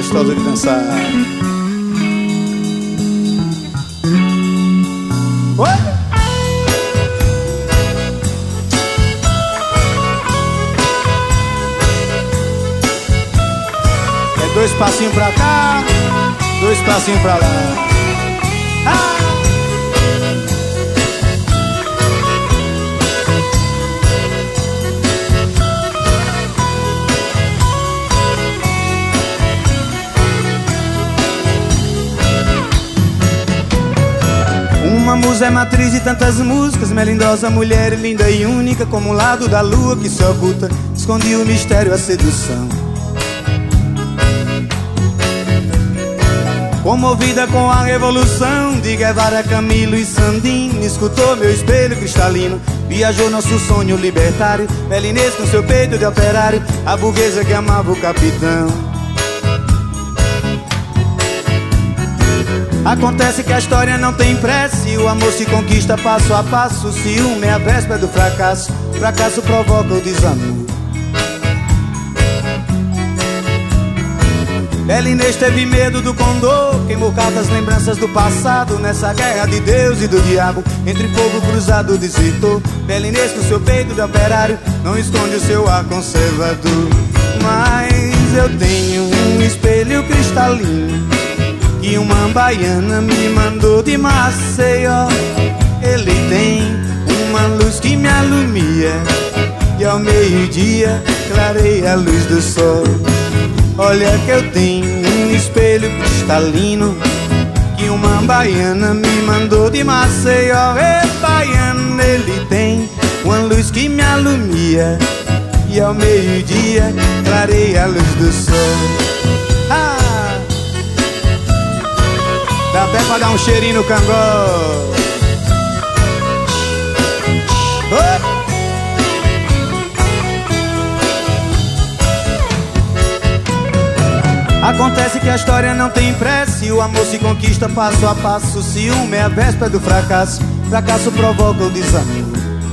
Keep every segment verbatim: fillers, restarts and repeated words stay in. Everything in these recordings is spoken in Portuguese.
gostosa de dançar. Oi? É dois passinhos pra cá, dois passinhos pra lá. Ah! Uma musa é matriz de tantas músicas, melindrosa mulher linda e única, como o lado da lua que se oculta, esconde o mistério, a sedução. Comovida com a revolução de Guevara, Camilo e Sandino, escutou meu espelho cristalino, viajou nosso sonho libertário, Bela Inês com seu peito de operário, a burguesa que amava o capitão. Acontece que a história não tem prece, o amor se conquista passo a passo, o ciúme é a véspera do fracasso, o fracasso provoca o desamor. Bela Inês teve medo do condor, queimou cartas, lembranças do passado, nessa guerra de Deus e do diabo, entre fogo cruzado desertou. Bela Inês com seu peito de operário, não esconde o seu ar conservador. Mas eu tenho um espelho cristalino que uma baiana me mandou de Maceió. Ele tem uma luz que me alumia e ao meio-dia clareia a luz do sol. Olha que eu tenho um espelho cristalino que uma baiana me mandou de Maceió. Ei, baiana, ele tem uma luz que me alumia e ao meio-dia clareia a luz do sol. Ah! Dá até pra dar um cheirinho no cangó. Oh! Acontece que a história não tem prece, o amor se conquista passo a passo, o ciúme é a véspera do fracasso, o fracasso provoca o desamor.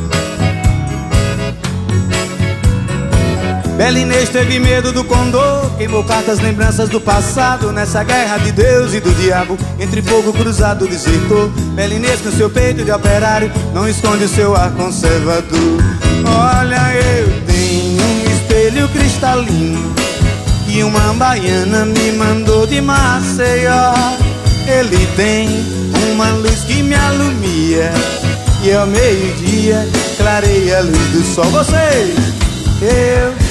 Bela Inês teve medo do condor, queimou cartas, lembranças do passado, nessa guerra de Deus e do diabo, entre fogo cruzado desertou. Bela Inês com seu peito de operário, não esconde o seu ar conservador. Olha, eu tenho um espelho cristalino que uma baiana me mandou de Maceió. Ele tem uma luz que me alumia e ao meio-dia clareia a luz do sol. Vocês, eu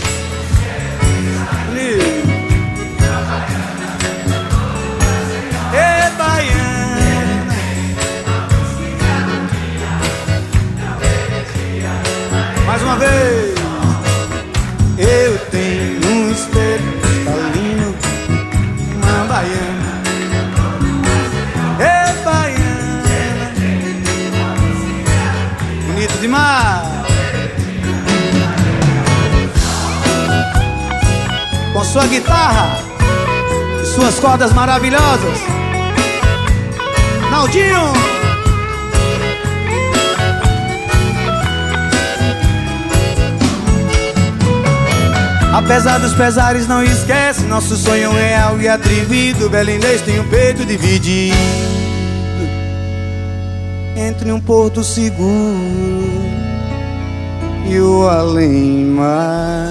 mais uma vez, eu tenho um espelho cristalino, uma baiana, é baiana, bonito demais. Com sua guitarra e suas cordas maravilhosas, Naldinho. Apesar dos pesares, não esquece nosso sonho real e atrevido. Bela Inês tem um peito dividido entre um porto seguro e o além-mar.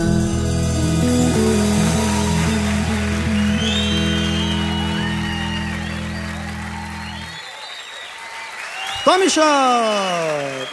Tome shot!